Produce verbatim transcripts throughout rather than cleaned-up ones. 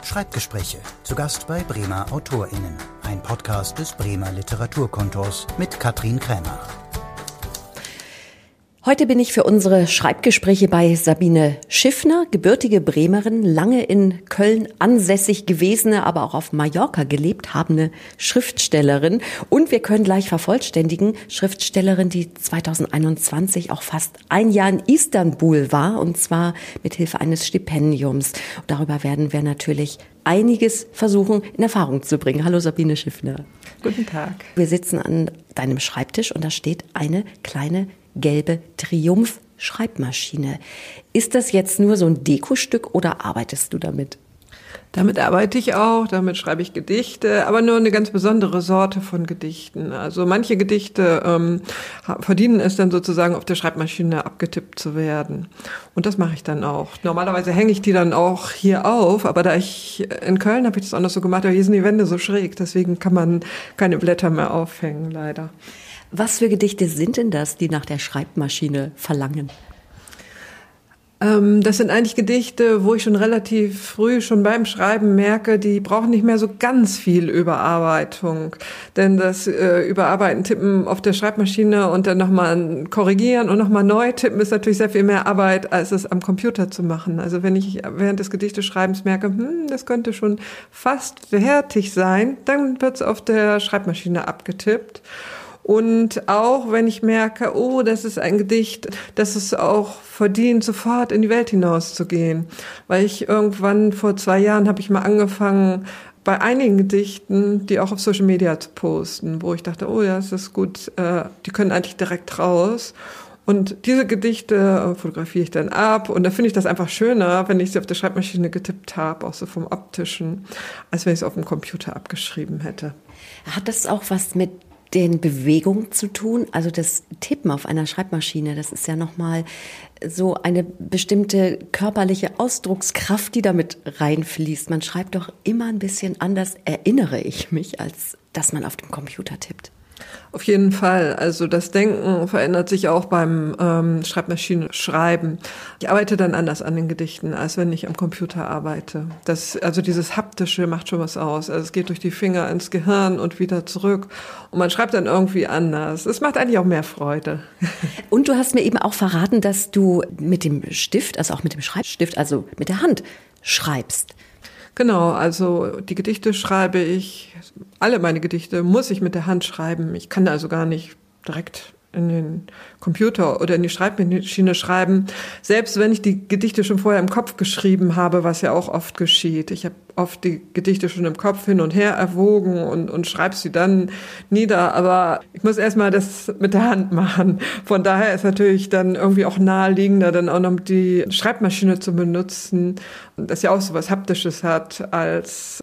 Schreibgespräche. Zu Gast bei Bremer AutorInnen. Ein Podcast des Bremer Literaturkontors mit Katrin Krämer. Heute bin ich für unsere Schreibgespräche bei Sabine Schiffner, gebürtige Bremerin, lange in Köln ansässig gewesene, aber auch auf Mallorca gelebt habende Schriftstellerin. Und wir können gleich vervollständigen, Schriftstellerin, die zweitausendeinundzwanzig auch fast ein Jahr in Istanbul war, und zwar mit Hilfe eines Stipendiums. Und darüber werden wir natürlich einiges versuchen in Erfahrung zu bringen. Hallo Sabine Schiffner. Guten Tag. Wir sitzen an deinem Schreibtisch und da steht eine kleine gelbe Triumph-Schreibmaschine. Ist das jetzt nur so ein Dekostück oder arbeitest du damit? Damit arbeite ich auch, damit schreibe ich Gedichte, aber nur eine ganz besondere Sorte von Gedichten. Also manche Gedichte ähm, verdienen es dann sozusagen auf der Schreibmaschine abgetippt zu werden. Und das mache ich dann auch. Normalerweise hänge ich die dann auch hier auf, aber da ich in Köln habe ich das auch noch so gemacht, aber hier sind die Wände so schräg, deswegen kann man keine Blätter mehr aufhängen, leider. Was für Gedichte sind denn das, die nach der Schreibmaschine verlangen? Ähm, das sind eigentlich Gedichte, wo ich schon relativ früh schon beim Schreiben merke, die brauchen nicht mehr so ganz viel Überarbeitung. Denn das äh, Überarbeiten, Tippen auf der Schreibmaschine und dann nochmal korrigieren und nochmal neu tippen ist natürlich sehr viel mehr Arbeit, als es am Computer zu machen. Also wenn ich während des Gedichteschreibens merke, hm, das könnte schon fast fertig sein, dann wird es auf der Schreibmaschine abgetippt. Und auch wenn ich merke, oh, das ist ein Gedicht, das es auch verdient, sofort in die Welt hinauszugehen. Weil ich irgendwann vor zwei Jahren habe ich mal angefangen, bei einigen Gedichten, die auch auf Social Media zu posten, wo ich dachte, oh ja, das ist gut, äh, die können eigentlich direkt raus. Und diese Gedichte fotografiere ich dann ab und da finde ich das einfach schöner, wenn ich sie auf der Schreibmaschine getippt habe, auch so vom Optischen, als wenn ich es auf dem Computer abgeschrieben hätte. Hat das auch was mit den Bewegungen zu tun? Also das Tippen auf einer Schreibmaschine, das ist ja nochmal so eine bestimmte körperliche Ausdruckskraft, die damit reinfließt. Man schreibt doch immer ein bisschen anders, erinnere ich mich, als dass man auf dem Computer tippt. Auf jeden Fall. Also das Denken verändert sich auch beim ähm, Schreibmaschinenschreiben. Ich arbeite dann anders an den Gedichten, als wenn ich am Computer arbeite. Das, also dieses Haptische macht schon was aus. Also es geht durch die Finger ins Gehirn und wieder zurück. Und man schreibt dann irgendwie anders. Es macht eigentlich auch mehr Freude. Und du hast mir eben auch verraten, dass du mit dem Stift, also auch mit dem Schreibstift, also mit der Hand schreibst. Genau, also die Gedichte schreibe ich, alle meine Gedichte muss ich mit der Hand schreiben. Ich kann also gar nicht direkt in den Computer oder in die Schreibmaschine schreiben, selbst wenn ich die Gedichte schon vorher im Kopf geschrieben habe, was ja auch oft geschieht. Ich habe oft die Gedichte schon im Kopf hin und her erwogen und, und schreibe sie dann nieder, aber ich muss erstmal das mit der Hand machen. Von daher ist natürlich dann irgendwie auch naheliegender, dann auch noch die Schreibmaschine zu benutzen, das ja auch so was Haptisches hat als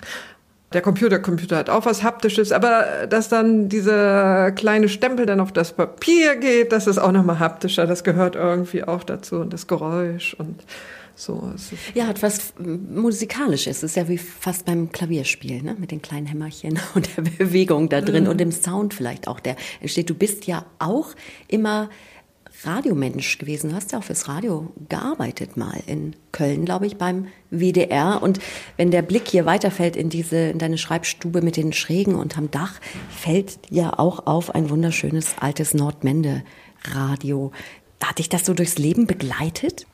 der Computer, Computer hat auch was Haptisches, aber dass dann dieser kleine Stempel dann auf das Papier geht, das ist auch nochmal haptischer, das gehört irgendwie auch dazu und das Geräusch und so. Ja, hat was Musikalisches, es ist ja wie fast beim Klavierspiel, ne? Mit den kleinen Hämmerchen und der Bewegung da drin mhm. und dem Sound vielleicht auch, der entsteht. Du bist ja auch immer Radiomensch gewesen. Du hast ja auch fürs Radio gearbeitet mal in Köln, glaube ich, beim W D R. Und wenn der Blick hier weiterfällt in diese, in deine Schreibstube mit den Schrägen unterm Dach, fällt ja auch auf ein wunderschönes altes Nordmende-Radio. Hat dich das so durchs Leben begleitet?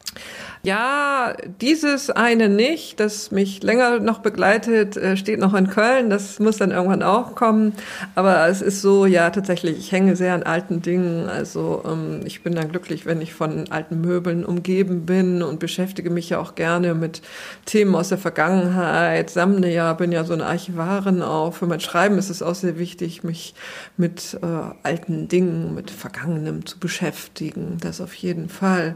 Ja, dieses eine nicht, das mich länger noch begleitet, steht noch in Köln. Das muss dann irgendwann auch kommen. Aber es ist so, ja, tatsächlich, ich hänge sehr an alten Dingen. Also ähm, ich bin dann glücklich, wenn ich von alten Möbeln umgeben bin und beschäftige mich ja auch gerne mit Themen aus der Vergangenheit. Sammle ja, bin ja so eine Archivarin auch. Für mein Schreiben ist es auch sehr wichtig, mich mit äh, alten Dingen, mit Vergangenem zu beschäftigen. Das auf jeden Fall.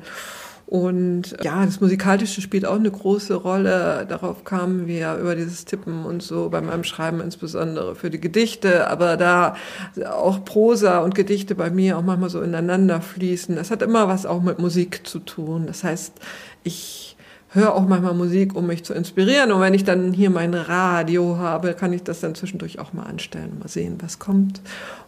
Und ja, das Musikalische spielt auch eine große Rolle. Darauf kamen wir über dieses Tippen und so bei meinem Schreiben insbesondere für die Gedichte. Aber da auch Prosa und Gedichte bei mir auch manchmal so ineinander fließen. Das hat immer was auch mit Musik zu tun. Das heißt, ich höre auch manchmal Musik, um mich zu inspirieren. Und wenn ich dann hier mein Radio habe, kann ich das dann zwischendurch auch mal anstellen und mal sehen, was kommt.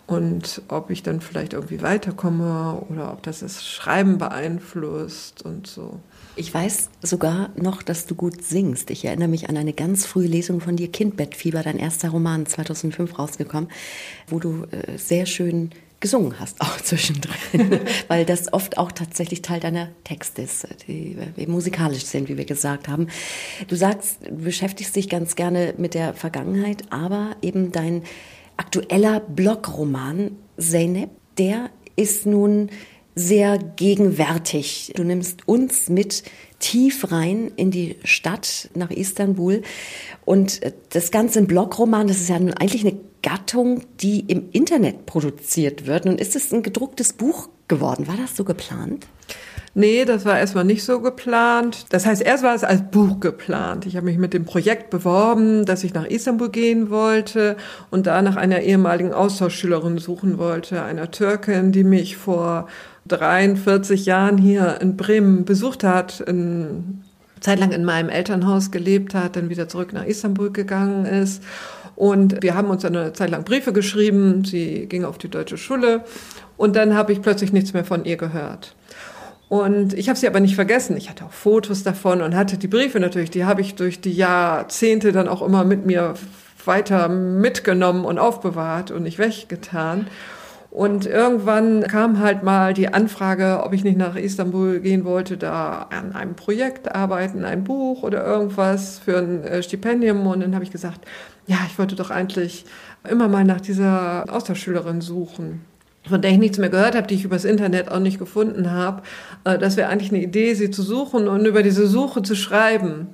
Und ob ich dann vielleicht irgendwie weiterkomme oder ob das das Schreiben beeinflusst und so. Ich weiß sogar noch, dass du gut singst. Ich erinnere mich an eine ganz frühe Lesung von dir, Kindbettfieber, dein erster Roman, zweitausendfünf rausgekommen, wo du äh, sehr schön gesungen hast, auch zwischendrin, weil das oft auch tatsächlich Teil deiner Texte ist, die, die musikalisch sind, wie wir gesagt haben. Du sagst, du beschäftigst dich ganz gerne mit der Vergangenheit, aber eben dein aktueller Blogroman Zeynep, der ist nun sehr gegenwärtig. Du nimmst uns mit tief rein in die Stadt nach Istanbul und das Ganze ein Blogroman, das ist ja nun eigentlich eine Gattung, die im Internet produziert wird. Nun ist es ein gedrucktes Buch geworden. War das so geplant? Nee, das war erstmal nicht so geplant. Das heißt, erst war es als Buch geplant. Ich habe mich mit dem Projekt beworben, dass ich nach Istanbul gehen wollte und da nach einer ehemaligen Austauschschülerin suchen wollte, einer Türkin, die mich vor dreiundvierzig Jahren hier in Bremen besucht hat, in, zeitlang in meinem Elternhaus gelebt hat, dann wieder zurück nach Istanbul gegangen ist. Und wir haben uns dann eine Zeit lang Briefe geschrieben. Sie ging auf die deutsche Schule und dann habe ich plötzlich nichts mehr von ihr gehört. Und ich habe sie aber nicht vergessen. Ich hatte auch Fotos davon und hatte die Briefe natürlich, die habe ich durch die Jahrzehnte dann auch immer mit mir weiter mitgenommen und aufbewahrt und nicht weggetan. Und irgendwann kam halt mal die Anfrage, ob ich nicht nach Istanbul gehen wollte, da an einem Projekt arbeiten, ein Buch oder irgendwas für ein Stipendium. Und dann habe ich gesagt, ja, ich wollte doch eigentlich immer mal nach dieser Austauschschülerin suchen, von der ich nichts mehr gehört habe, die ich übers Internet auch nicht gefunden habe. Das wäre eigentlich eine Idee, sie zu suchen und über diese Suche zu schreiben.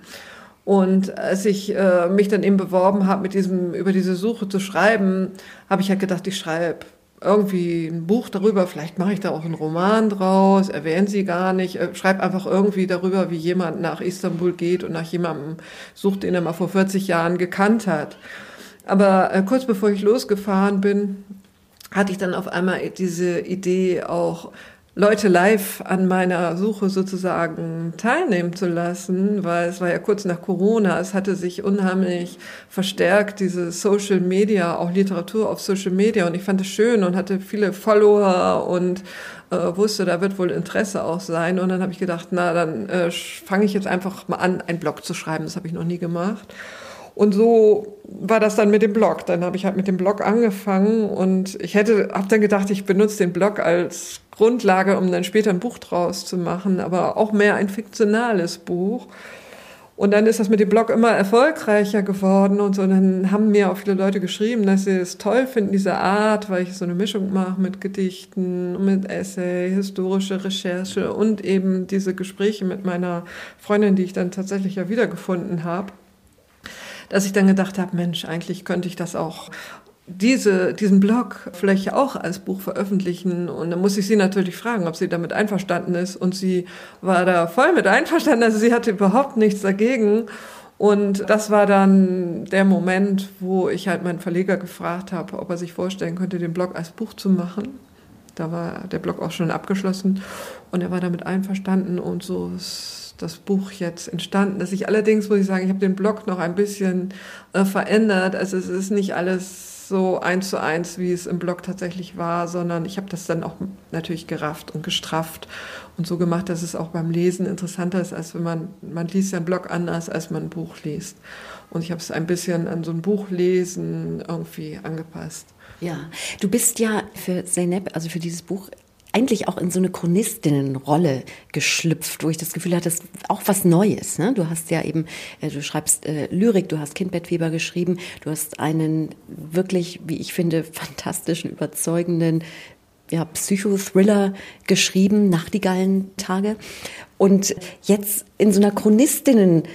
Und als ich äh, mich dann eben beworben habe, mit diesem über diese Suche zu schreiben, habe ich halt gedacht, ich schreibe irgendwie ein Buch darüber, vielleicht mache ich da auch einen Roman draus, erwähnen sie gar nicht, schreibe einfach irgendwie darüber, wie jemand nach Istanbul geht und nach jemandem sucht, den er mal vor vierzig Jahren gekannt hat. Aber äh, kurz bevor ich losgefahren bin, hatte ich dann auf einmal diese Idee, auch Leute live an meiner Suche sozusagen teilnehmen zu lassen, weil es war ja kurz nach Corona, es hatte sich unheimlich verstärkt, diese Social Media, auch Literatur auf Social Media, und ich fand es schön und hatte viele Follower und äh, wusste, da wird wohl Interesse auch sein, und dann habe ich gedacht, na, dann äh, fange ich jetzt einfach mal an, einen Blog zu schreiben, das habe ich noch nie gemacht. Und so war das dann mit dem Blog. Dann habe ich halt mit dem Blog angefangen und ich hätte, habe dann gedacht, ich benutze den Blog als Grundlage, um dann später ein Buch draus zu machen, aber auch mehr ein fiktionales Buch. Und dann ist das mit dem Blog immer erfolgreicher geworden und so. Und dann haben mir auch viele Leute geschrieben, dass sie es toll finden, diese Art, weil ich so eine Mischung mache mit Gedichten, mit Essay, historische Recherche und eben diese Gespräche mit meiner Freundin, die ich dann tatsächlich ja wiedergefunden habe. Dass ich dann gedacht habe, Mensch, eigentlich könnte ich das auch, diese, diesen Blog vielleicht auch als Buch veröffentlichen. Und dann muss ich sie natürlich fragen, ob sie damit einverstanden ist. Und sie war da voll mit einverstanden, also sie hatte überhaupt nichts dagegen. Und das war dann der Moment, wo ich halt meinen Verleger gefragt habe, ob er sich vorstellen könnte, den Blog als Buch zu machen. Da war der Blog auch schon abgeschlossen und er war damit einverstanden, und so ist das Buch jetzt entstanden. Dass ich allerdings, muss ich sagen, ich habe den Blog noch ein bisschen äh, verändert. Also es ist nicht alles so eins zu eins, wie es im Blog tatsächlich war, sondern ich habe das dann auch natürlich gerafft und gestrafft und so gemacht, dass es auch beim Lesen interessanter ist, als wenn man, man liest ja einen Blog anders, als man ein Buch liest. Und ich habe es ein bisschen an so ein Buchlesen irgendwie angepasst. Ja, du bist ja für Zeynep, also für dieses Buch, eigentlich auch in so eine Chronistinnenrolle geschlüpft, wo ich das Gefühl hatte, das ist auch was Neues. Ne? Du hast ja eben, äh, du schreibst äh, Lyrik, du hast Kindbettfieber geschrieben, du hast einen wirklich, wie ich finde, fantastischen, überzeugenden ja, Psychothriller geschrieben, Nachtigallentage. Und jetzt in so einer Chronistinnenrolle,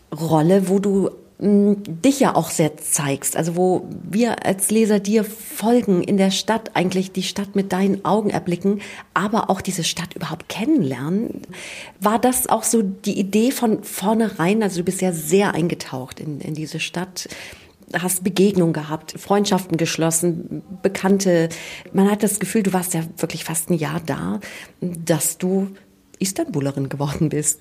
wo du dich ja auch sehr zeigst, also wo wir als Leser dir folgen in der Stadt, eigentlich die Stadt mit deinen Augen erblicken, aber auch diese Stadt überhaupt kennenlernen. War das auch so die Idee von vornherein? Also du bist ja sehr eingetaucht in, in diese Stadt, hast Begegnungen gehabt, Freundschaften geschlossen, Bekannte. Man hat das Gefühl, du warst ja wirklich fast ein Jahr da, dass du Istanbulerin geworden bist.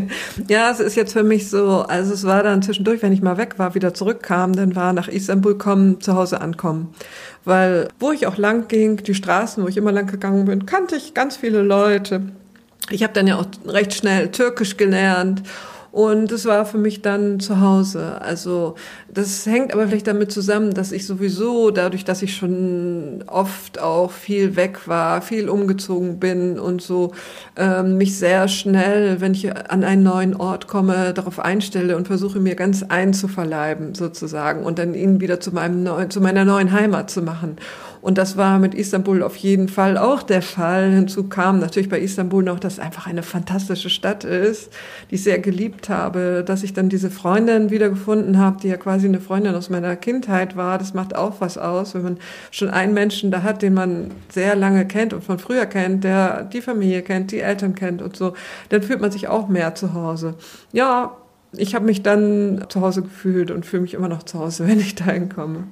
Ja, es ist jetzt für mich so, also es war dann zwischendurch, wenn ich mal weg war, wieder zurückkam, dann war nach Istanbul kommen, zu Hause ankommen. Weil wo ich auch lang ging, die Straßen, wo ich immer lang gegangen bin, kannte ich ganz viele Leute. Ich habe dann ja auch recht schnell Türkisch gelernt. Und es war für mich dann zu Hause. Also das hängt aber vielleicht damit zusammen, dass ich sowieso, dadurch, dass ich schon oft auch viel weg war, viel umgezogen bin und so, ähm, mich sehr schnell, wenn ich an einen neuen Ort komme, darauf einstelle und versuche mir ganz einzuverleiben sozusagen und dann ihn wieder zu meinem neuen, zu meiner neuen Heimat zu machen. Und das war mit Istanbul auf jeden Fall auch der Fall. Hinzu kam natürlich bei Istanbul noch, dass es einfach eine fantastische Stadt ist, die ich sehr geliebt habe, dass ich dann diese Freundin wiedergefunden habe, die ja quasi eine Freundin aus meiner Kindheit war. Das macht auch was aus, wenn man schon einen Menschen da hat, den man sehr lange kennt und von früher kennt, der die Familie kennt, die Eltern kennt und so. Dann fühlt man sich auch mehr zu Hause. Ja, ich habe mich dann zu Hause gefühlt und fühle mich immer noch zu Hause, wenn ich dahin komme.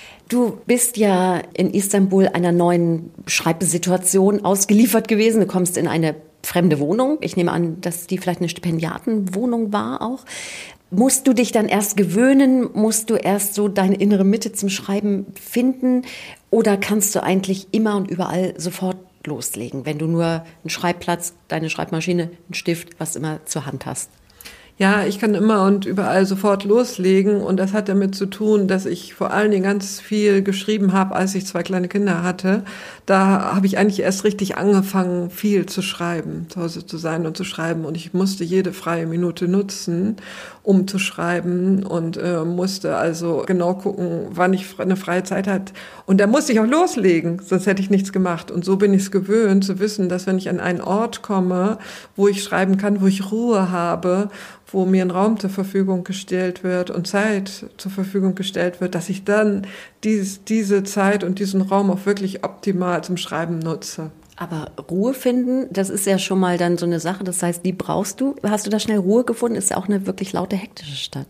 Du bist ja in Istanbul einer neuen Schreibsituation ausgeliefert gewesen. Du kommst in eine fremde Wohnung. Ich nehme an, dass die vielleicht eine Stipendiatenwohnung war auch. Musst du dich dann erst gewöhnen? Musst du erst so deine innere Mitte zum Schreiben finden? Oder kannst du eigentlich immer und überall sofort loslegen, wenn du nur einen Schreibplatz, deine Schreibmaschine, einen Stift, was immer zur Hand hast? Ja, ich kann immer und überall sofort loslegen und das hat damit zu tun, dass ich vor allen Dingen ganz viel geschrieben habe, als ich zwei kleine Kinder hatte. Da habe ich eigentlich erst richtig angefangen, viel zu schreiben, zu Hause zu sein und zu schreiben und ich musste jede freie Minute nutzen, um zu schreiben und äh, musste also genau gucken, wann ich eine freie Zeit hatte. Und da musste ich auch loslegen, sonst hätte ich nichts gemacht. Und so bin ich es gewöhnt, zu wissen, dass wenn ich an einen Ort komme, wo ich schreiben kann, wo ich Ruhe habe, wo mir ein Raum zur Verfügung gestellt wird und Zeit zur Verfügung gestellt wird, dass ich dann dies, diese Zeit und diesen Raum auch wirklich optimal zum Schreiben nutze. Aber Ruhe finden, das ist ja schon mal dann so eine Sache, das heißt, die brauchst du. Hast du da schnell Ruhe gefunden? Ist ja auch eine wirklich laute, hektische Stadt.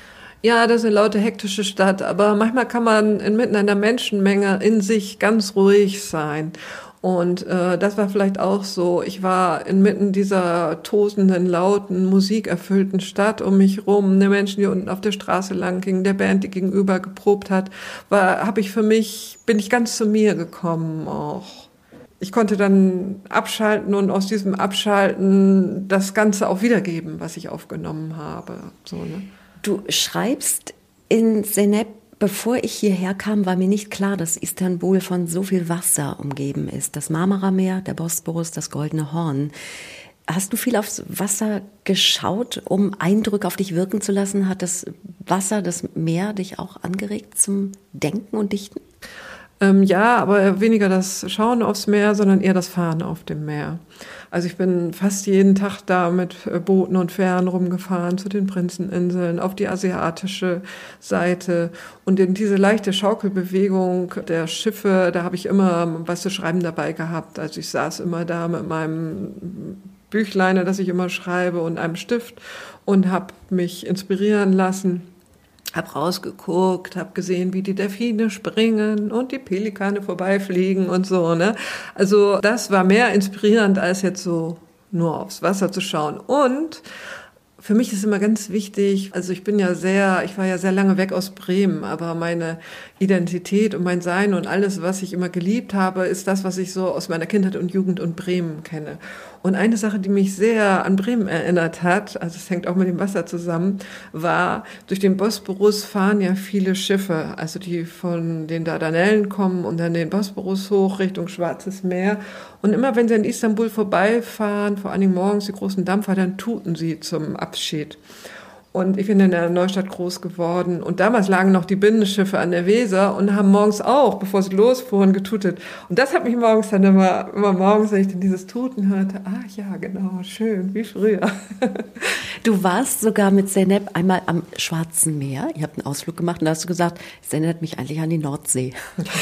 Ja, das ist eine laute, hektische Stadt, aber manchmal kann man inmitten einer Menschenmenge in sich ganz ruhig sein. Und äh, das war vielleicht auch so. Ich war inmitten dieser tosenden, lauten, musikerfüllten Stadt um mich rum. Die Menschen, die unten auf der Straße lang gingen, der Band, die gegenüber geprobt hat, war, habe ich für mich, bin ich ganz zu mir gekommen auch. Ich konnte dann abschalten und aus diesem Abschalten das Ganze auch wiedergeben, was ich aufgenommen habe. So, ne? Du schreibst in Zeynep. Bevor ich hierher kam, war mir nicht klar, dass Istanbul von so viel Wasser umgeben ist. Das Marmarameer, der Bosporus, das Goldene Horn. Hast du viel aufs Wasser geschaut, um Eindrücke auf dich wirken zu lassen? Hat das Wasser, das Meer dich auch angeregt zum Denken und Dichten? Ähm, ja, aber weniger das Schauen aufs Meer, sondern eher das Fahren auf dem Meer. Also ich bin fast jeden Tag da mit Booten und Fähren rumgefahren zu den Prinzeninseln, auf die asiatische Seite. Und in diese leichte Schaukelbewegung der Schiffe, da habe ich immer was zu schreiben dabei gehabt. Also ich saß immer da mit meinem Büchlein, das ich immer schreibe, und einem Stift und habe mich inspirieren lassen. Hab rausgeguckt, hab gesehen, wie die Delfine springen und die Pelikane vorbeifliegen und so, ne? Also das war mehr inspirierend, als jetzt so nur aufs Wasser zu schauen. Und für mich ist immer ganz wichtig, also ich bin ja sehr, ich war ja sehr lange weg aus Bremen, aber meine Identität und mein Sein und alles, was ich immer geliebt habe, ist das, was ich so aus meiner Kindheit und Jugend und Bremen kenne. Und eine Sache, die mich sehr an Bremen erinnert hat, also es hängt auch mit dem Wasser zusammen, war, durch den Bosporus fahren ja viele Schiffe, also die von den Dardanellen kommen und dann den Bosporus hoch Richtung Schwarzes Meer. Und immer wenn sie in Istanbul vorbeifahren, vor allen Dingen morgens die großen Dampfer, dann tuten sie zum Abschied. Und ich bin in der Neustadt groß geworden. Und damals lagen noch die Binnenschiffe an der Weser und haben morgens auch, bevor sie losfuhren, getutet. Und das hat mich morgens dann immer, immer morgens, wenn ich dann dieses Tuten hörte, ah ja, genau, schön, wie früher. Du warst sogar mit Zeynep einmal am Schwarzen Meer. Ihr habt einen Ausflug gemacht und da hast du gesagt, es erinnert mich eigentlich an die Nordsee.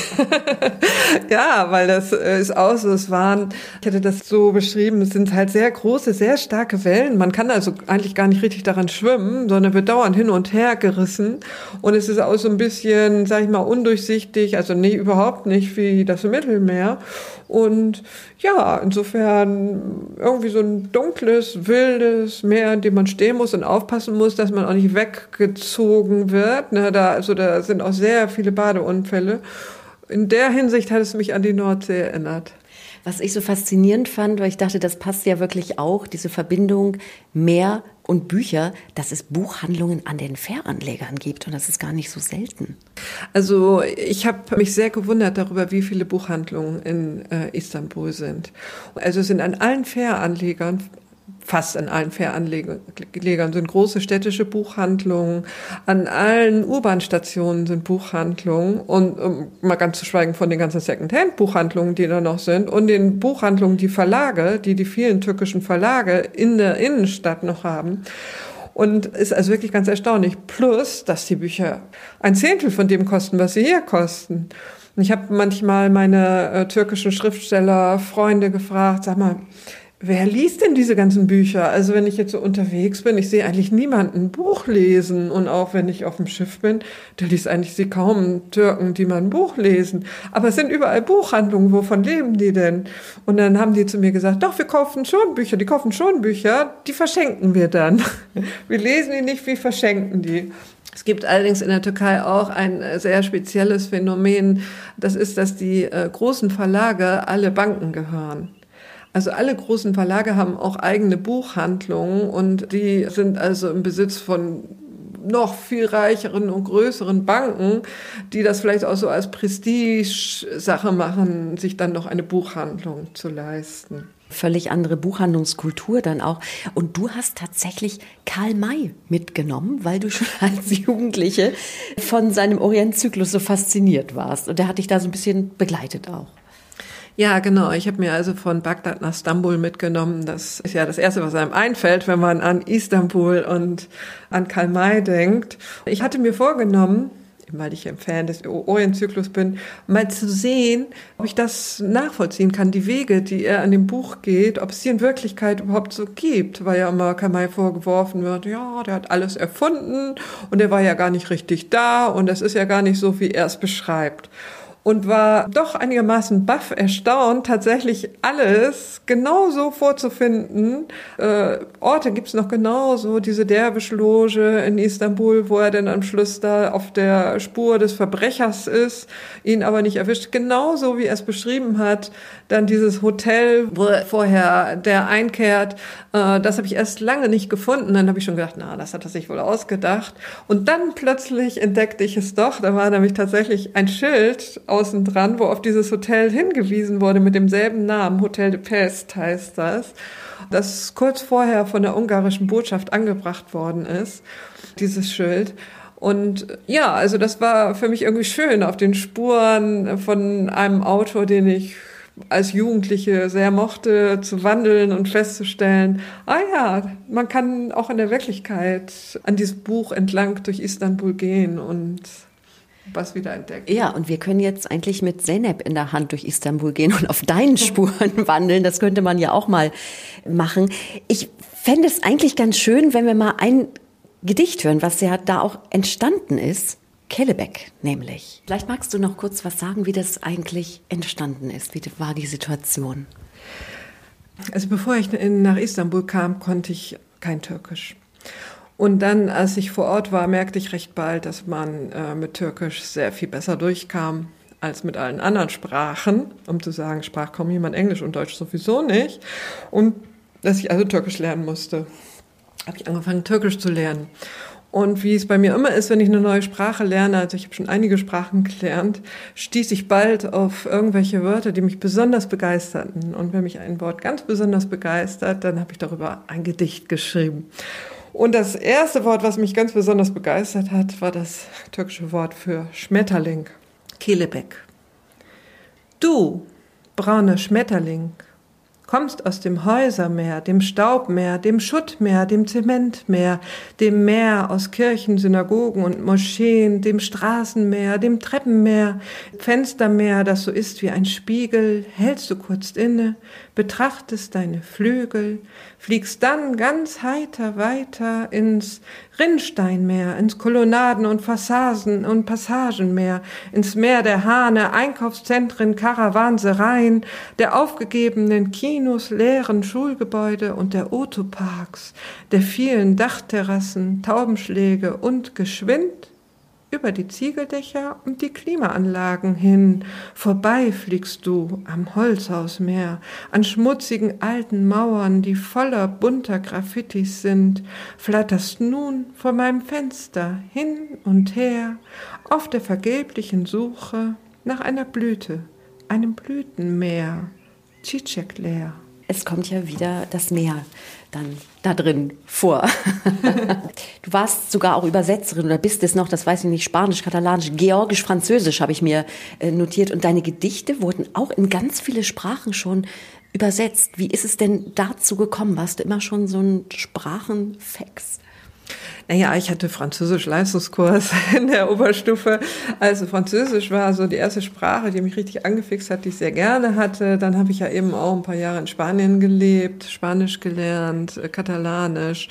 Ja, weil das ist auch so, es waren, ich hätte das so beschrieben, es sind halt sehr große, sehr starke Wellen. Man kann also eigentlich gar nicht richtig daran schwimmen, sondern wird dauernd hin und her gerissen. Und es ist auch so ein bisschen, sag ich mal, undurchsichtig, also nee, überhaupt nicht wie das Mittelmeer. Und ja, insofern irgendwie so ein dunkles, wildes Meer, in dem man stehen muss und aufpassen muss, dass man auch nicht weggezogen wird. Ne, da, also da sind auch sehr viele Badeunfälle. In der Hinsicht hat es mich an die Nordsee erinnert. Was ich so faszinierend fand, weil ich dachte, das passt ja wirklich auch, diese Verbindung Meer und Bücher, dass es Buchhandlungen an den Fähranlegern gibt und das ist gar nicht so selten. Also ich habe mich sehr gewundert darüber, wie viele Buchhandlungen in äh, Istanbul sind. Also es sind an allen Fähranlegern, fast an allen Fähranlegern sind große städtische Buchhandlungen, an allen U-Bahn-Stationen sind Buchhandlungen und um, mal ganz zu schweigen von den ganzen Second-Hand-Buchhandlungen, die da noch sind und den Buchhandlungen, die Verlage, die die vielen türkischen Verlage in der Innenstadt noch haben. Und ist also wirklich ganz erstaunlich. Plus, dass die Bücher ein Zehntel von dem kosten, was sie hier kosten. Und ich habe manchmal meine äh, türkischen Schriftsteller, Freunde gefragt, sag mal, wer liest denn diese ganzen Bücher? Also wenn ich jetzt so unterwegs bin, ich sehe eigentlich niemanden ein Buch lesen. Und auch wenn ich auf dem Schiff bin, da liest eigentlich sie kaum Türken, die mal ein Buch lesen. Aber es sind überall Buchhandlungen, wovon leben die denn? Und dann haben die zu mir gesagt, doch, wir kaufen schon Bücher, die kaufen schon Bücher, die verschenken wir dann. Wir lesen die nicht, wir verschenken die. Es gibt allerdings in der Türkei auch ein sehr spezielles Phänomen. Das ist, dass die äh, großen Verlage alle Banken gehören. Also alle großen Verlage haben auch eigene Buchhandlungen und die sind also im Besitz von noch viel reicheren und größeren Banken, die das vielleicht auch so als Prestige-Sache machen, sich dann noch eine Buchhandlung zu leisten. Völlig andere Buchhandlungskultur dann auch. Und du hast tatsächlich Karl May mitgenommen, weil du schon als Jugendliche von seinem Orientzyklus so fasziniert warst. Und der hat dich da so ein bisschen begleitet auch. Ja, genau. Ich habe mir also von Bagdad nach Stambul mitgenommen. Das ist ja das Erste, was einem einfällt, wenn man an Istanbul und an Karl May denkt. Ich hatte mir vorgenommen, weil ich ein Fan des Orientzyklus bin, mal zu sehen, ob ich das nachvollziehen kann, die Wege, die er an dem Buch geht, ob es die in Wirklichkeit überhaupt so gibt, weil ja immer Karl May vorgeworfen wird, ja, der hat alles erfunden und der war ja gar nicht richtig da und das ist ja gar nicht so, wie er es beschreibt. Und war doch einigermaßen baff erstaunt, tatsächlich alles genauso vorzufinden. Äh, Orte gibt's noch genauso, diese Derwisch-Loge in Istanbul, wo er dann am Schluss da auf der Spur des Verbrechers ist, ihn aber nicht erwischt. Genauso, wie er es beschrieben hat. Dann dieses Hotel, wo vorher der einkehrt, äh, das habe ich erst lange nicht gefunden. Dann habe ich schon gedacht, na, das hat er sich wohl ausgedacht. Und dann plötzlich entdeckte ich es doch. Da war nämlich tatsächlich ein Schild außen dran, wo auf dieses Hotel hingewiesen wurde mit demselben Namen. Hotel de Pest heißt das. Das kurz vorher von der ungarischen Botschaft angebracht worden ist, dieses Schild. Und ja, also das war für mich irgendwie schön, auf den Spuren von einem Autor, den ich als Jugendliche sehr mochte, zu wandeln und festzustellen, ah ja, man kann auch in der Wirklichkeit an diesem Buch entlang durch Istanbul gehen und was wieder entdecken. Ja, und wir können jetzt eigentlich mit Zeynep in der Hand durch Istanbul gehen und auf deinen Spuren wandeln. Das könnte man ja auch mal machen. Ich fände es eigentlich ganz schön, wenn wir mal ein Gedicht hören, was ja da auch entstanden ist. Kelebek nämlich. Vielleicht magst du noch kurz was sagen, wie das eigentlich entstanden ist. Wie war die Situation? Also bevor ich in, nach Istanbul kam, konnte ich kein Türkisch. Und dann, als ich vor Ort war, merkte ich recht bald, dass man äh, mit Türkisch sehr viel besser durchkam als mit allen anderen Sprachen. Um zu sagen, sprach kaum jemand Englisch und Deutsch sowieso nicht. Und dass ich also Türkisch lernen musste, habe ich angefangen, Türkisch zu lernen. Und wie es bei mir immer ist, wenn ich eine neue Sprache lerne, also ich habe schon einige Sprachen gelernt, stieß ich bald auf irgendwelche Wörter, die mich besonders begeisterten. Und wenn mich ein Wort ganz besonders begeistert, dann habe ich darüber ein Gedicht geschrieben. Und das erste Wort, was mich ganz besonders begeistert hat, war das türkische Wort für Schmetterling, Kelebek. Du, brauner Schmetterling, Kommst aus dem Häusermeer, dem Staubmeer, dem Schuttmeer, dem Zementmeer, dem Meer aus Kirchen, Synagogen und Moscheen, dem Straßenmeer, dem Treppenmeer, Fenstermeer, das so ist wie ein Spiegel, hältst du kurz inne, betrachtest deine Flügel, fliegst dann ganz heiter weiter ins Rinnsteinmeer, ins Kolonnaden- und Fassaden- und Passagenmeer, ins Meer der Hahne, Einkaufszentren, Karawansereien, der aufgegebenen Kinos, leeren Schulgebäude und der Autoparks, der vielen Dachterrassen, Taubenschläge und geschwind über die Ziegeldächer und die Klimaanlagen hin. Vorbei fliegst du am Holzhausmeer, an schmutzigen alten Mauern, die voller bunter Graffitis sind, flatterst nun vor meinem Fenster hin und her auf der vergeblichen Suche nach einer Blüte, einem Blütenmeer, Číček leer. Es kommt ja wieder das Meer dann da drin vor. Du warst sogar auch Übersetzerin oder bist es noch, das weiß ich nicht, Spanisch, Katalanisch, Georgisch, Französisch habe ich mir äh, notiert. Und deine Gedichte wurden auch in ganz viele Sprachen schon übersetzt. Wie ist es denn dazu gekommen? Warst du immer schon so ein Sprachenfex? Naja, ich hatte Französisch-Leistungskurs in der Oberstufe. Also Französisch war so die erste Sprache, die mich richtig angefixt hat, die ich sehr gerne hatte. Dann habe ich ja eben auch ein paar Jahre in Spanien gelebt, Spanisch gelernt, Katalanisch.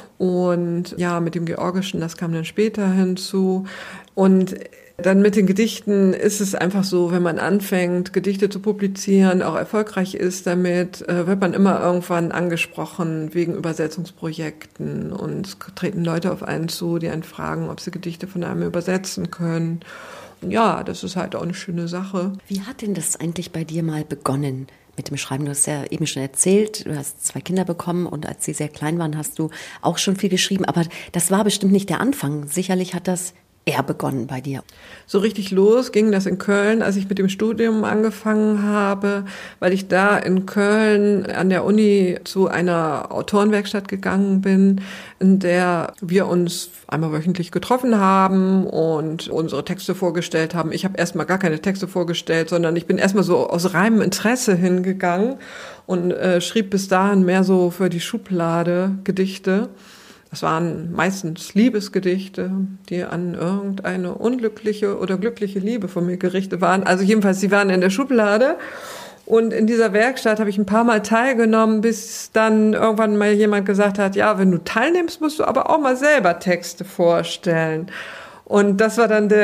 Und ja, mit dem Georgischen, das kam dann später hinzu. Und dann mit den Gedichten ist es einfach so, wenn man anfängt, Gedichte zu publizieren, auch erfolgreich ist damit, wird man immer irgendwann angesprochen wegen Übersetzungsprojekten und es treten Leute auf einen zu, die einen fragen, ob sie Gedichte von einem übersetzen können. Und ja, das ist halt auch eine schöne Sache. Wie hat denn das eigentlich bei dir mal begonnen mit dem Schreiben? Du hast ja eben schon erzählt, du hast zwei Kinder bekommen und als sie sehr klein waren, hast du auch schon viel geschrieben. Aber das war bestimmt nicht der Anfang. Sicherlich hat das eher begonnen bei dir. So richtig los ging das in Köln, als ich mit dem Studium angefangen habe, weil ich da in Köln an der Uni zu einer Autorenwerkstatt gegangen bin, in der wir uns einmal wöchentlich getroffen haben und unsere Texte vorgestellt haben. Ich habe erstmal gar keine Texte vorgestellt, sondern ich bin erstmal so aus reinem Interesse hingegangen und äh, schrieb bis dahin mehr so für die Schublade Gedichte. Das waren meistens Liebesgedichte, die an irgendeine unglückliche oder glückliche Liebe von mir gerichtet waren. Also jedenfalls, sie waren in der Schublade. Und in dieser Werkstatt habe ich ein paar Mal teilgenommen, bis dann irgendwann mal jemand gesagt hat, ja, wenn du teilnimmst, musst du aber auch mal selber Texte vorstellen. Und das war dann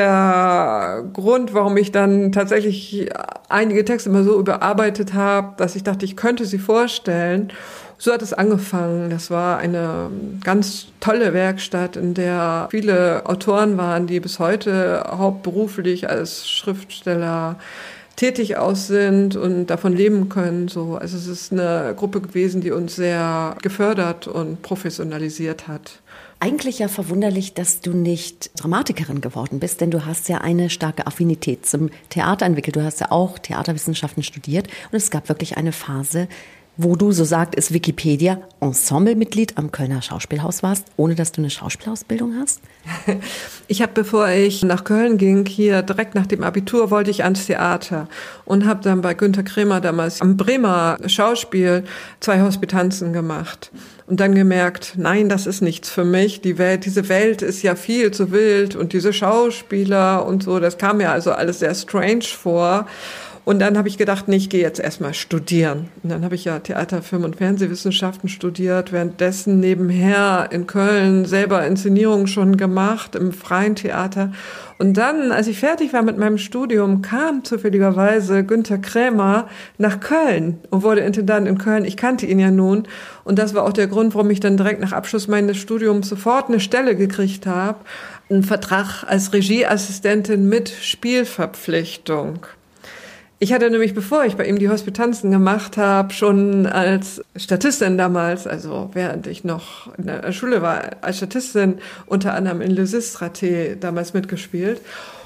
der Grund, warum ich dann tatsächlich einige Texte mal so überarbeitet habe, dass ich dachte, ich könnte sie vorstellen. So hat es angefangen. Das war eine ganz tolle Werkstatt, in der viele Autoren waren, die bis heute hauptberuflich als Schriftsteller tätig aus sind und davon leben können. So, also es ist eine Gruppe gewesen, die uns sehr gefördert und professionalisiert hat. Eigentlich ja verwunderlich, dass du nicht Dramatikerin geworden bist, denn du hast ja eine starke Affinität zum Theater entwickelt. Du hast ja auch Theaterwissenschaften studiert und es gab wirklich eine Phase, wo du, so sagt es Wikipedia, Ensemblemitglied am Kölner Schauspielhaus warst, ohne dass du eine Schauspielausbildung hast? Ich habe, bevor ich nach Köln ging, hier direkt nach dem Abitur, wollte ich ans Theater und habe dann bei Günter Krämer damals am Bremer Schauspiel zwei Hospitanzen gemacht. Und dann gemerkt, nein, das ist nichts für mich. Die Welt, diese Welt ist ja viel zu wild und diese Schauspieler und so, das kam mir also alles sehr strange vor. Und dann habe ich gedacht, nee, ich gehe jetzt erstmal studieren. Und dann habe ich ja Theater, Film- und Fernsehwissenschaften studiert, währenddessen nebenher in Köln selber Inszenierungen schon gemacht, im freien Theater. Und dann, als ich fertig war mit meinem Studium, kam zufälligerweise Günter Krämer nach Köln und wurde Intendant in Köln. Ich kannte ihn ja nun. Und das war auch der Grund, warum ich dann direkt nach Abschluss meines Studiums sofort eine Stelle gekriegt habe. Einen Vertrag als Regieassistentin mit Spielverpflichtung. Ich hatte nämlich, bevor ich bei ihm die Hospitanzen gemacht habe, schon als Statistin damals, also während ich noch in der Schule war, als Statistin unter anderem in Le Sistraté damals mitgespielt.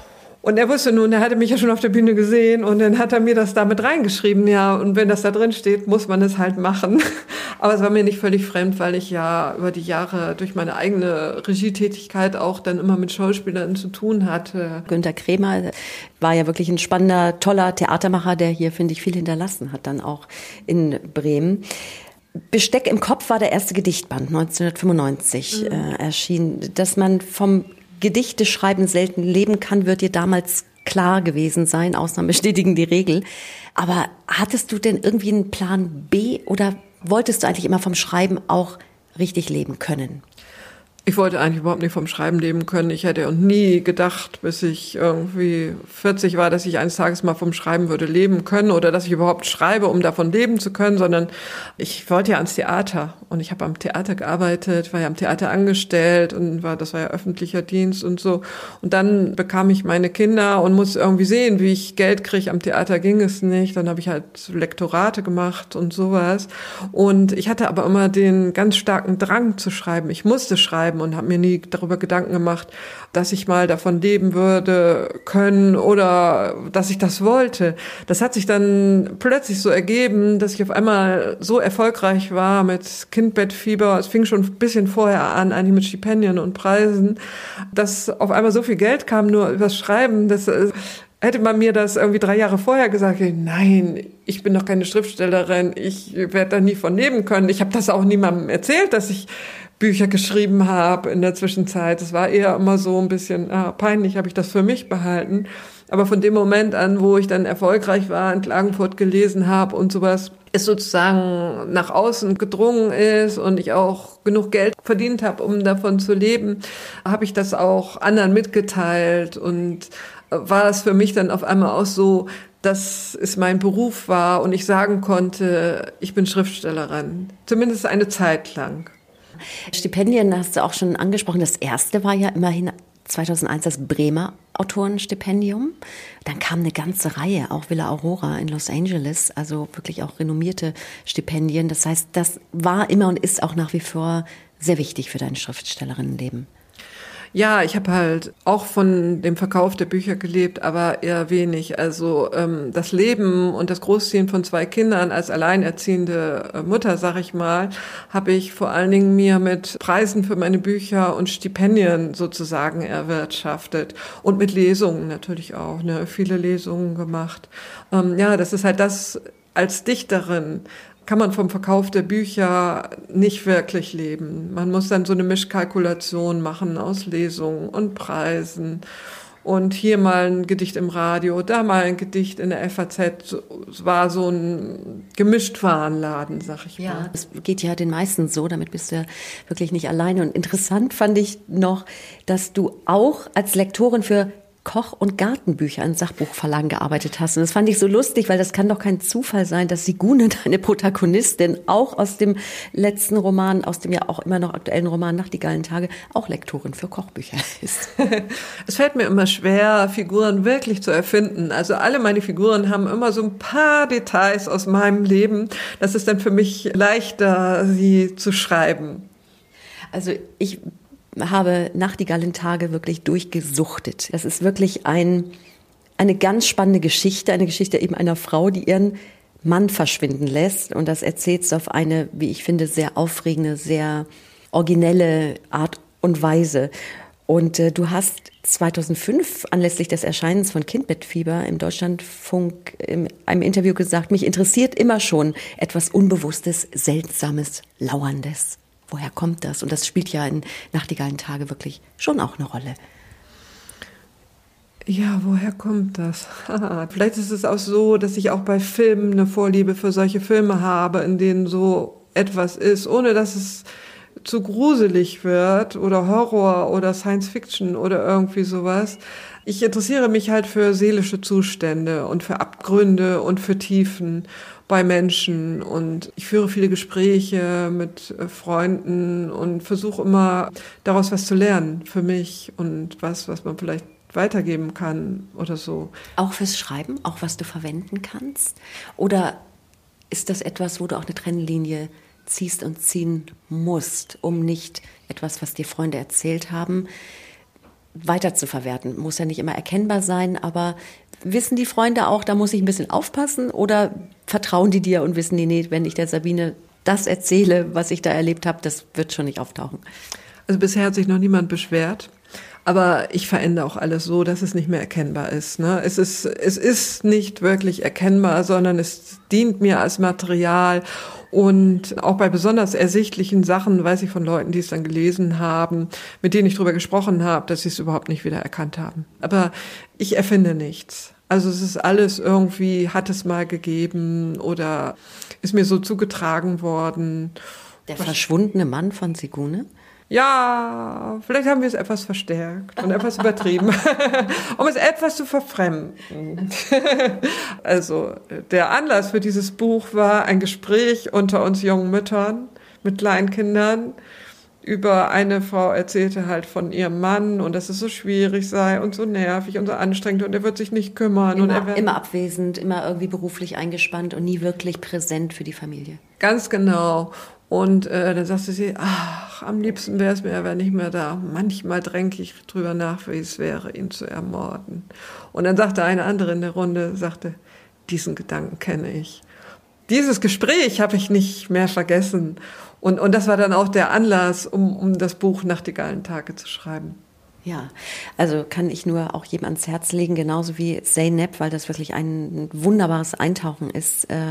Und er wusste nun, er hatte mich ja schon auf der Bühne gesehen und dann hat er mir das damit reingeschrieben, ja, und wenn das da drin steht, muss man es halt machen. Aber es war mir nicht völlig fremd, weil ich ja über die Jahre durch meine eigene Regietätigkeit auch dann immer mit Schauspielern zu tun hatte. Günter Kremer war ja wirklich ein spannender, toller Theatermacher, der hier, finde ich, viel hinterlassen hat, dann auch in Bremen. Besteck im Kopf war der erste Gedichtband, neunzehnhundertfünfundneunzig mhm. äh, erschien. Dass man vom Gedichteschreiben selten leben kann, wird dir damals klar gewesen sein. Ausnahmen bestätigen die Regel. Aber hattest du denn irgendwie einen Plan B oder wolltest du eigentlich immer vom Schreiben auch richtig leben können? Ich wollte eigentlich überhaupt nicht vom Schreiben leben können. Ich hätte nie gedacht, bis ich irgendwie vierzig war, dass ich eines Tages mal vom Schreiben würde leben können oder dass ich überhaupt schreibe, um davon leben zu können, sondern ich wollte ja ans Theater und ich habe am Theater gearbeitet, war ja am Theater angestellt und war, das war ja öffentlicher Dienst und so. Und dann bekam ich meine Kinder und musste irgendwie sehen, wie ich Geld kriege. Am Theater ging es nicht. Dann habe ich halt Lektorate gemacht und sowas. Und ich hatte aber immer den ganz starken Drang zu schreiben. Ich musste schreiben und habe mir nie darüber Gedanken gemacht, dass ich mal davon leben würde können oder dass ich das wollte. Das hat sich dann plötzlich so ergeben, dass ich auf einmal so erfolgreich war mit Kindbettfieber. Es fing schon ein bisschen vorher an, eigentlich mit Stipendien und Preisen, dass auf einmal so viel Geld kam nur übers Schreiben. Das hätte man mir das irgendwie drei Jahre vorher gesagt, nein, ich bin doch keine Schriftstellerin, ich werde da nie von leben können. Ich habe das auch niemandem erzählt, dass ich Bücher geschrieben habe in der Zwischenzeit. Es war eher immer so ein bisschen ah, peinlich, habe ich das für mich behalten. Aber von dem Moment an, wo ich dann erfolgreich war, in Klagenfurt gelesen habe und sowas, es sozusagen nach außen gedrungen ist und ich auch genug Geld verdient habe, um davon zu leben, habe ich das auch anderen mitgeteilt und war es für mich dann auf einmal auch so, dass es mein Beruf war und ich sagen konnte, ich bin Schriftstellerin. Zumindest eine Zeit lang. Stipendien hast du auch schon angesprochen. Das erste war ja immerhin zweitausendeins das Bremer Autorenstipendium. Dann kam eine ganze Reihe, auch Villa Aurora in Los Angeles, also wirklich auch renommierte Stipendien. Das heißt, das war immer und ist auch nach wie vor sehr wichtig für dein Schriftstellerinnenleben. Ja, ich habe halt auch von dem Verkauf der Bücher gelebt, aber eher wenig. Also ähm, das Leben und das Großziehen von zwei Kindern als alleinerziehende äh, Mutter, sag ich mal, habe ich vor allen Dingen mir mit Preisen für meine Bücher und Stipendien sozusagen erwirtschaftet und mit Lesungen natürlich auch, ne, viele Lesungen gemacht. Ähm, ja, das ist halt das als Dichterin. Kann man vom Verkauf der Bücher nicht wirklich leben. Man muss dann so eine Mischkalkulation machen aus Lesungen und Preisen und hier mal ein Gedicht im Radio, da mal ein Gedicht in der F A Z. Es war so ein Gemischtwarenladen, sag ich mal. Ja, das geht ja den meisten so, damit bist du ja wirklich nicht alleine. Und interessant fand ich noch, dass du auch als Lektorin für Koch- und Gartenbücher in Sachbuchverlagen gearbeitet hast. Und das fand ich so lustig, weil das kann doch kein Zufall sein, dass Sigune, deine Protagonistin, auch aus dem letzten Roman, aus dem ja auch immer noch aktuellen Roman Nachtigallentage, auch Lektorin für Kochbücher ist. Es fällt mir immer schwer, Figuren wirklich zu erfinden. Also alle meine Figuren haben immer so ein paar Details aus meinem Leben. Das ist dann für mich leichter, sie zu schreiben. Also ich habe Nachtigallentage wirklich durchgesuchtet. Das ist wirklich ein, eine ganz spannende Geschichte, eine Geschichte eben einer Frau, die ihren Mann verschwinden lässt. Und das erzählt sie auf eine, wie ich finde, sehr aufregende, sehr originelle Art und Weise. Und äh, du hast zweitausendfünf anlässlich des Erscheinens von Kindbettfieber im Deutschlandfunk in einem Interview gesagt, mich interessiert immer schon etwas Unbewusstes, Seltsames, Lauerndes. Woher kommt das? Und das spielt ja in Nachtigallentage wirklich schon auch eine Rolle. Ja, woher kommt das? Vielleicht ist es auch so, dass ich auch bei Filmen eine Vorliebe für solche Filme habe, in denen so etwas ist, ohne dass es zu gruselig wird oder Horror oder Science Fiction oder irgendwie sowas. Ich interessiere mich halt für seelische Zustände und für Abgründe und für Tiefen bei Menschen und ich führe viele Gespräche mit Freunden und versuche immer daraus was zu lernen für mich und was, was man vielleicht weitergeben kann oder so. Auch fürs Schreiben, auch was du verwenden kannst? Oder ist das etwas, wo du auch eine Trennlinie ziehst und ziehen musst, um nicht etwas, was dir Freunde erzählt haben, weiter zu verwerten. Muss ja nicht immer erkennbar sein, aber wissen die Freunde auch, da muss ich ein bisschen aufpassen, oder vertrauen die dir und wissen die, nee, wenn ich der Sabine das erzähle, was ich da erlebt habe, das wird schon nicht auftauchen? Also bisher hat sich noch niemand beschwert. Aber ich verändere auch alles so, dass es nicht mehr erkennbar ist. Ne? Es ist, es ist nicht wirklich erkennbar, sondern es dient mir als Material. Und auch bei besonders ersichtlichen Sachen weiß ich von Leuten, die es dann gelesen haben, mit denen ich drüber gesprochen habe, dass sie es überhaupt nicht wieder erkannt haben. Aber ich erfinde nichts. Also es ist alles irgendwie, hat es mal gegeben oder ist mir so zugetragen worden. Der verschwundene Mann von Sigune? Ja, vielleicht haben wir es etwas verstärkt und etwas übertrieben, um es etwas zu verfremden. Also der Anlass für dieses Buch war ein Gespräch unter uns jungen Müttern mit Kleinkindern. Über eine Frau erzählte halt von ihrem Mann und dass es so schwierig sei und so nervig und so anstrengend und er wird sich nicht kümmern. Immer, und er wird immer abwesend, immer irgendwie beruflich eingespannt und nie wirklich präsent für die Familie. Ganz genau. Und äh, dann sagte sie, ach, am liebsten wäre es mir, er wäre nicht mehr da. Manchmal dränge ich drüber nach, wie es wäre, ihn zu ermorden. Und dann sagte eine andere in der Runde, sagte, diesen Gedanken kenne ich. Dieses Gespräch habe ich nicht mehr vergessen. Und, und das war dann auch der Anlass, um, um das Buch Nachtigallentage zu schreiben. Ja, also kann ich nur auch jedem ans Herz legen, genauso wie Zeynep, weil das wirklich ein wunderbares Eintauchen ist, äh,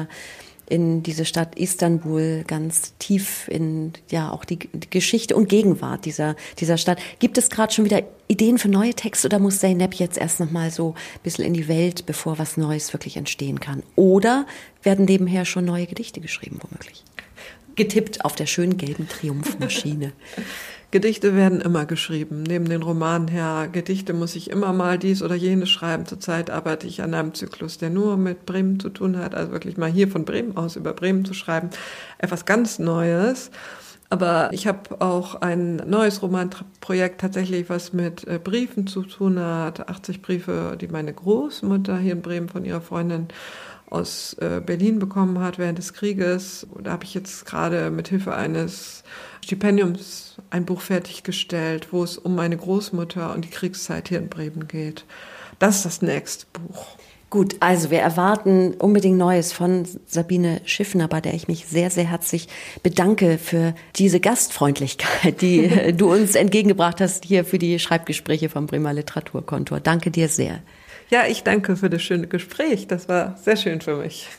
in diese Stadt Istanbul, ganz tief in ja auch die, die Geschichte und Gegenwart dieser dieser Stadt. Gibt es gerade schon wieder Ideen für neue Texte oder muss Zeynep jetzt erst noch mal so ein bisschen in die Welt, bevor was Neues wirklich entstehen kann? Oder werden nebenher schon neue Gedichte geschrieben, womöglich? Getippt auf der schönen gelben Triumphmaschine. Gedichte werden immer geschrieben, neben den Romanen her. Gedichte muss ich immer mal dies oder jenes schreiben. Zurzeit arbeite ich an einem Zyklus, der nur mit Bremen zu tun hat. Also wirklich mal hier von Bremen aus über Bremen zu schreiben. Etwas ganz Neues. Aber ich habe auch ein neues Romanprojekt tatsächlich, was mit Briefen zu tun hat. achtzig Briefe, die meine Großmutter hier in Bremen von ihrer Freundin aus Berlin bekommen hat während des Krieges. Da habe ich jetzt gerade mit Hilfe eines Stipendiums ein Buch fertiggestellt, wo es um meine Großmutter und die Kriegszeit hier in Bremen geht. Das ist das nächste Buch. Gut, also wir erwarten unbedingt Neues von Sabine Schiffner, bei der ich mich sehr, sehr herzlich bedanke für diese Gastfreundlichkeit, die du uns entgegengebracht hast hier für die Schreibgespräche vom Bremer Literaturkontor. Danke dir sehr. Ja, ich danke für das schöne Gespräch. Das war sehr schön für mich.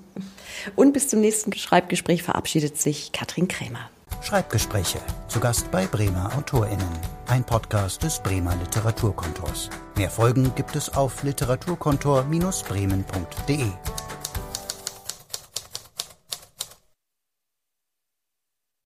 Und bis zum nächsten Schreibgespräch verabschiedet sich Katrin Krämer. Schreibgespräche. Zu Gast bei Bremer AutorInnen. Ein Podcast des Bremer Literaturkontors. Mehr Folgen gibt es auf literaturkontor Bindestrich bremen punkt de.